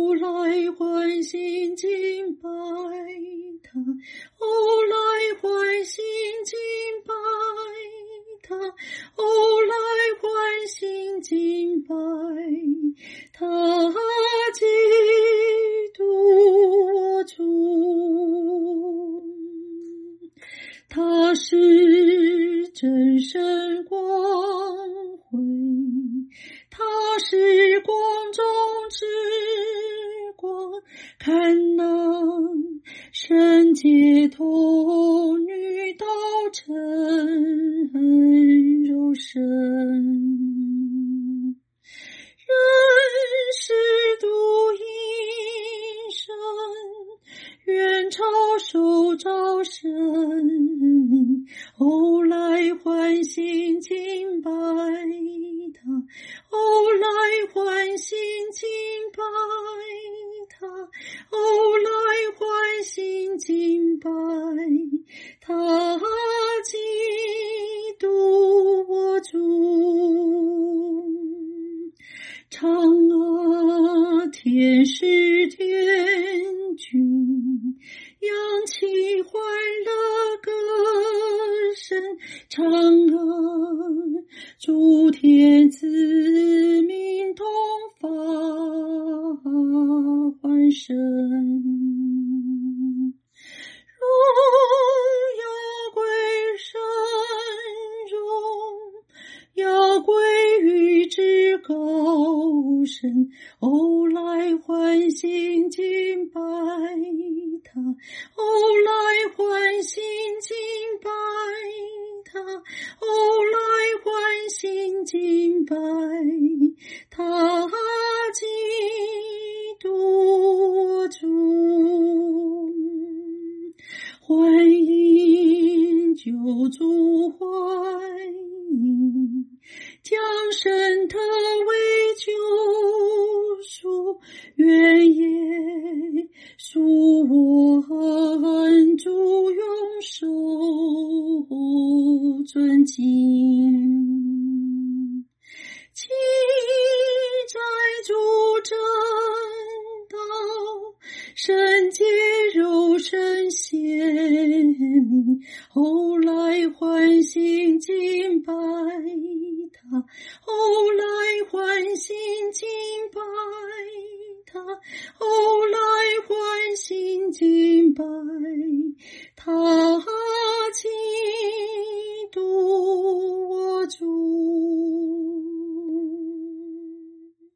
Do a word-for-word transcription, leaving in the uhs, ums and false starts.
后来欢欣敬拜他，后来欢欣敬拜他，后来欢欣敬拜他，基督我主，他是真神光辉，他是光中之光，看那圣洁童女道成肉身，人世独一生，愿超受招生命，后来欢欣敬拜他，后来欢欣敬拜他，后来欢欣敬拜他，基督我主。唱啊，天使天军，扬起欢乐歌声，唱啊，诸天子民同发欢声，荣耀归神，荣要归于至高神，后来欢欣敬拜他，后来欢欣敬拜他，后来欢欣敬拜他，基督我主，欢迎救主，欢迎将神特为救赎，愿耶稣我恩主永受尊敬，期待主真道，圣洁柔身显明，后来欢欣敬拜他，后来欢欣敬拜他，后来欢欣敬拜